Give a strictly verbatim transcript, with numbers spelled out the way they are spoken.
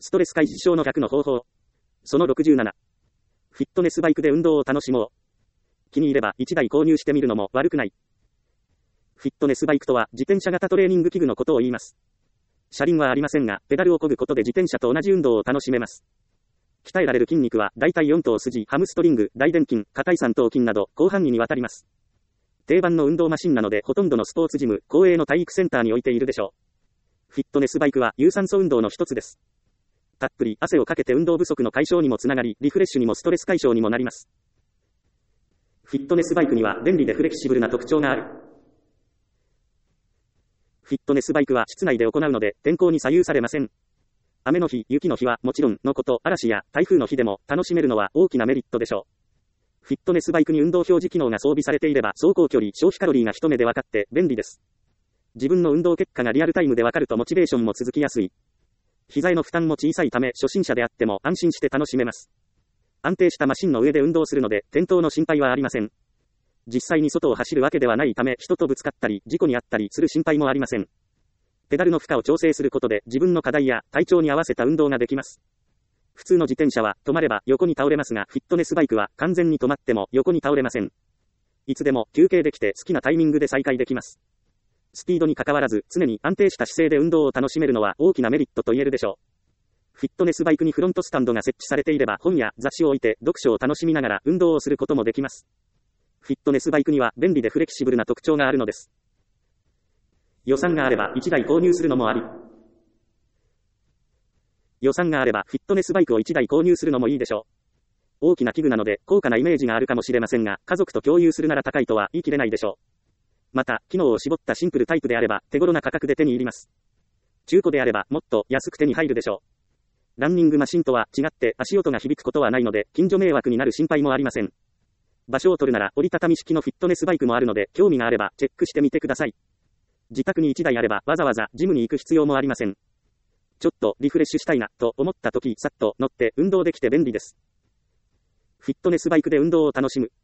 ストレス解消の逆の方法。そのろくじゅうなな。フィットネスバイクで運動を楽しもう。気に入ればいちだい購入してみるのも悪くない。フィットネスバイクとは自転車型トレーニング器具のことを言います。車輪はありませんが、ペダルを漕ぐことで自転車と同じ運動を楽しめます。鍛えられる筋肉は大体よん頭筋、ハムストリング、大臀筋、下腿三頭筋など広範囲にわたります。定番の運動マシンなのでほとんどのスポーツジム、公営の体育センターに置いているでしょう。フィットネスバイクは有酸素運動の一つです。たっぷり汗をかけて運動不足の解消にもつながり、リフレッシュにもストレス解消にもなります。フィットネスバイクには便利でフレキシブルな特徴がある。フィットネスバイクは室内で行うので天候に左右されません。雨の日、雪の日はもちろんのこと、嵐や台風の日でも楽しめるのは大きなメリットでしょう。フィットネスバイクに運動表示機能が装備されていれば走行距離、消費カロリーが一目で分かって便利です。自分の運動結果がリアルタイムで分かるとモチベーションも続きやすい。膝への負担も小さいため初心者であっても安心して楽しめます。安定したマシンの上で運動するので転倒の心配はありません。実際に外を走るわけではないため人とぶつかったり事故に遭ったりする心配もありません。ペダルの負荷を調整することで自分の課題や体調に合わせた運動ができます。普通の自転車は止まれば横に倒れますがフィットネスバイクは完全に止まっても横に倒れません。いつでも休憩できて好きなタイミングで再開できます。スピードに関わらず常に安定した姿勢で運動を楽しめるのは大きなメリットと言えるでしょう。フィットネスバイクにフロントスタンドが設置されていれば本や雑誌を置いて読書を楽しみながら運動をすることもできます。フィットネスバイクには便利でフレキシブルな特徴があるのです。予算があればいちだい購入するのもあり。予算があればフィットネスバイクをいちだい購入するのもいいでしょう。大きな器具なので高価なイメージがあるかもしれませんが、家族と共有するなら高いとは言い切れないでしょう。また、機能を絞ったシンプルタイプであれば手頃な価格で手に入ります。中古であればもっと安く手に入るでしょう。ランニングマシンとは違って足音が響くことはないので近所迷惑になる心配もありません。場所を取るなら折りたたみ式のフィットネスバイクもあるので興味があればチェックしてみてください。自宅にいちだいあればわざわざジムに行く必要もありません。ちょっとリフレッシュしたいなと思った時さっと乗って運動できて便利です。フィットネスバイクで運動を楽しむ。